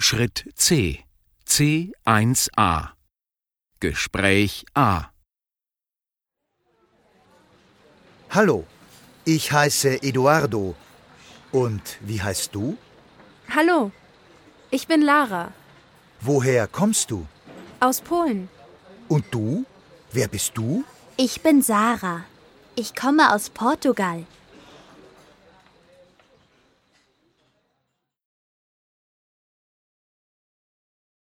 Schritt C. C1a. Gespräch A. Hallo, ich heiße Eduardo. Und wie heißt du? Hallo, ich bin Lara, Woher kommst du? aus Polen. Und du? Wer bist du? Ich bin Sarah. Ich komme aus Portugal.